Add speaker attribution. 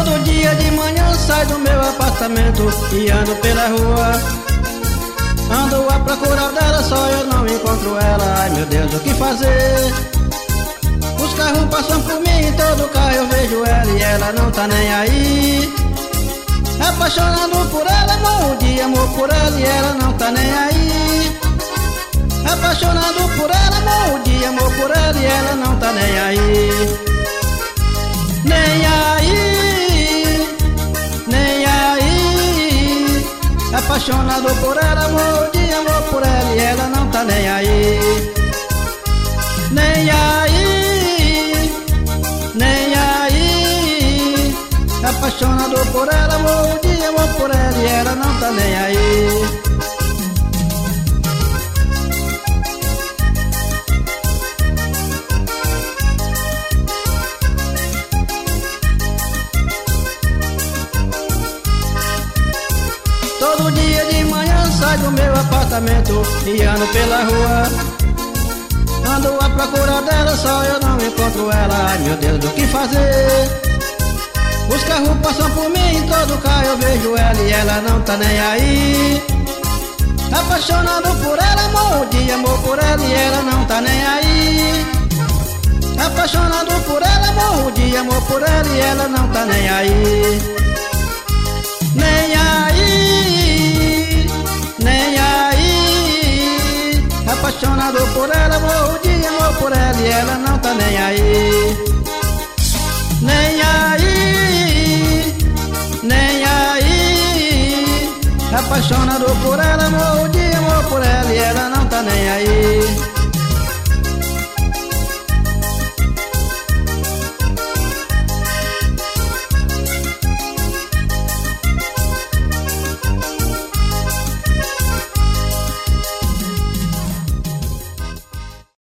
Speaker 1: Todo dia de manhã saio do meu apartamento e ando pela rua. Ando à procura dela, só eu não encontro ela. Ai meu Deus, o que fazer? Os carros passam por mim, em todo carro eu vejo ela e ela não tá nem aí. Apaixonado por ela, morro de amor por ela e ela não tá nem aí. Apaixonado por ela, morro de amor por ela e ela não tá nem aí. Nem aí, nem aí. Apaixonado por ela, morro de amor por ela e ela não tá nem aí. Nem aí, nem aí. Apaixonado por ela, morro de amor por ela e ela não tá nem aí. Todo dia de manhã saio do meu apartamento e ando pela rua. Ando à procura dela, só eu não encontro ela. Ai meu Deus, o que fazer? Os carros passam por mim, em todo carro eu vejo ela e ela não tá nem aí. Apaixonado por ela, morro de amor por ela e ela não tá nem aí. Apaixonado por ela, morro de amor por ela e ela não tá nem aí. Nem aí, nem aí. Apaixonado por ela, morro de amor por ela e ela não tá nem aí. Nem aí, nem aí. Apaixonado por ela, morro de amor por ela e ela não tá nem aí.